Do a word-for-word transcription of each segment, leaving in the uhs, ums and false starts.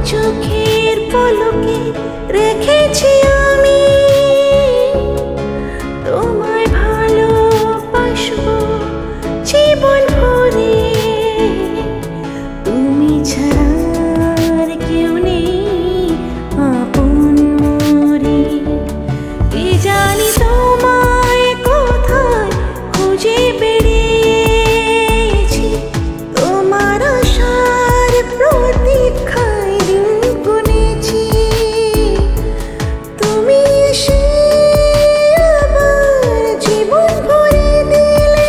চোখের পলকে রেখেছি আমি তোমায় ভালোবাসবো জীবন ভরে। তুমি ছাড়া আর কেউ নেই আপন মোরে। কি জানি তোমায় কোথায় খুঁজে বেরিয়েছি, তোমার আশার প্রতীক্ষায় দিন গুনেছি। তুমি এসে আবার জীবন ভরে দিলে,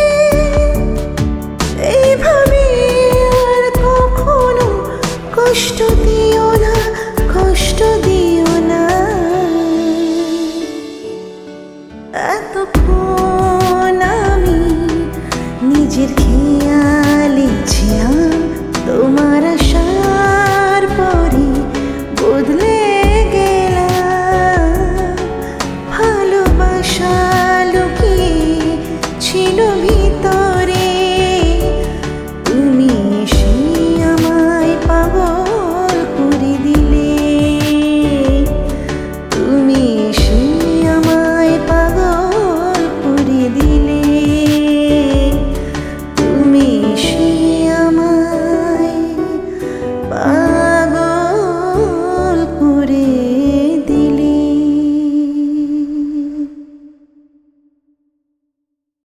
এইভাবে আর কখনো কষ্ট দিও না, কষ্ট দিও না। এতক্ষণ আমি নিজের খেয়ালে ছিলাম, তোমার আসার পরে বদলে গেলাম। ভালোবাসা লুকিয়ে ছিল